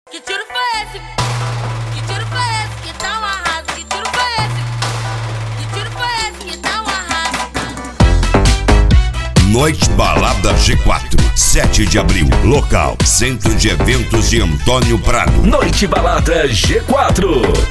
Que tiro foi esse? Que tiro foi esse que tá um arraso? Que tiro foi esse? Que tiro foi esse que tá um arraso? Noite Balada G4, 7 de abril. Local: Centro de Eventos de Antônio Prado. Noite Balada G4.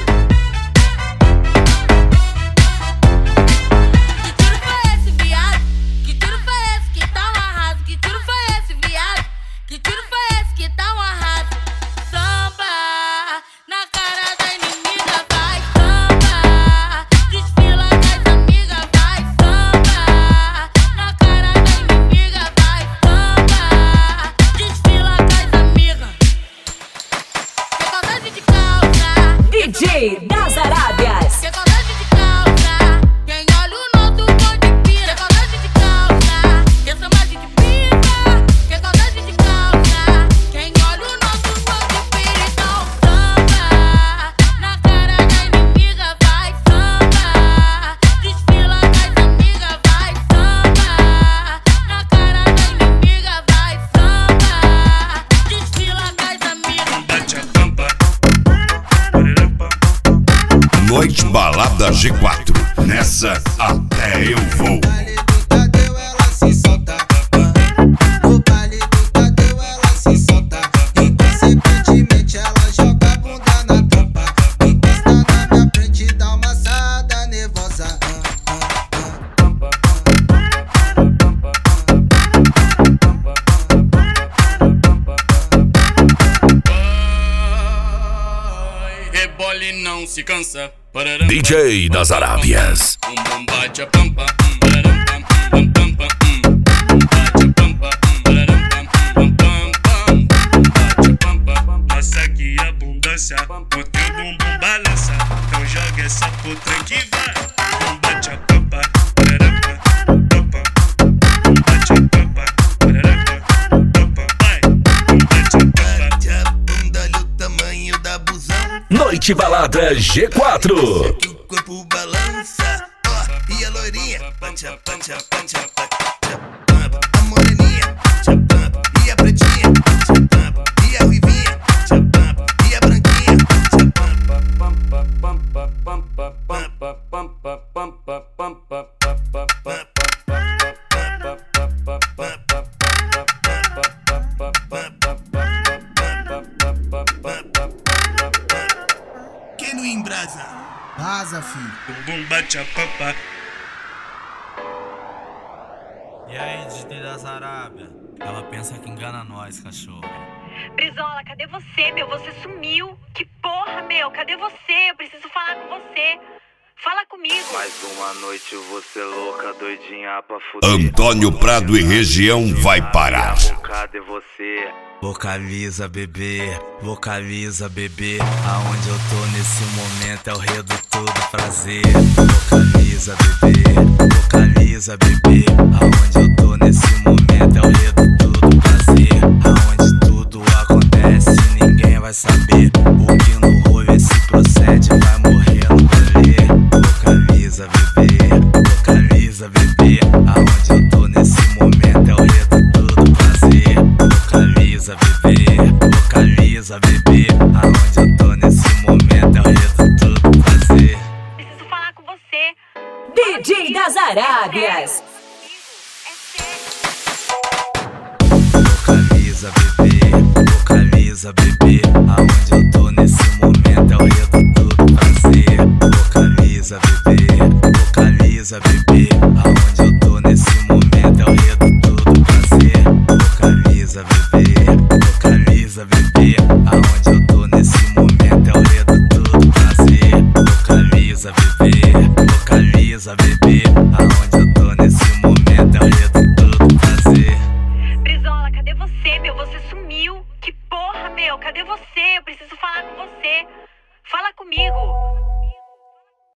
DJ das Arábias. Que saudade de calça, quem olha o nosso bonde pira. Que saudade de calça, que saudade de pipa. Que saudade de calça, quem olha o nosso bonde pira. Então samba, na cara da inimiga vai samba. Desfila das amigas vai samba. Na cara da inimiga vai samba. Desfila das amigas. Bate a pampa. Noite Balada G4. Nessa até eu vou. No baile do Tadeu ela se solta. Inconsequentemente ela joga a bunda na tampa. Encosta na minha frente e dá uma assada nervosa. Rebole não se cansa. DJ das Arábias. Bum bate a pampa. Bate a pampa. Bate a pampa. Nossa que abundância. O teu bumbum balança. Então joga essa puta que vai. Bate a pampa. Bate a pampa. Vai. Bate a bunda, olha o tamanho da busão. Noite Balada G4. Que o corpo balança, ó, e a loirinha, pancha, pancha, pancha, pancha, a moreninha, pancha, e a pretinha, pancha, e a ruivinha, pancha, e a branquinha, que no embrasa. Vaza, filho. Bum bate a pampa. E aí, DJ das Arábias? Ela pensa que engana nós, cachorro. Brizola, cadê você, meu? Você sumiu. Que porra, meu? Cadê você? Eu preciso falar com você. Fala comigo. Mais uma noite você louca, doidinha pra fuder. Antônio Prado e região vai parar. Cadê você? Vocaliza, bebê, vocaliza, bebê. Aonde eu tô nesse momento é o redutor do prazer. Vocaliza, bebê, vocaliza, bebê. Aonde eu tô nesse momento é o redutor do prazer. Aonde tudo acontece, ninguém vai saber. O que no rolê se procede vai morrer no rolê. Vocaliza, bebê, vocaliza, bebê. Aonde eu tô nesse momento é o redutor do prazer. Vocaliza, bebê, vocaliza, bebê. Aonde eu tô nesse momento é o redutor do prazer. Preciso falar com você. DJ das Arábias. Vocaliza, bebê, vocaliza, bebê. Aonde eu tô nesse momento é o redutor do prazer. Vocaliza, bebê, vocaliza, bebê. Aonde eu tô nesse momento é o redutor do prazer. Vocaliza, bebê, vocaliza, bebê. Aonde eu tô nesse momento é o redutor do prazer. Vocaliza, bebê, vocaliza, bebê. Aonde eu tô nesse momento é o redutor do prazer. Brizola, cadê você, meu? Você sumiu. Que porra, meu? Cadê você? Eu preciso falar com você. Fala comigo.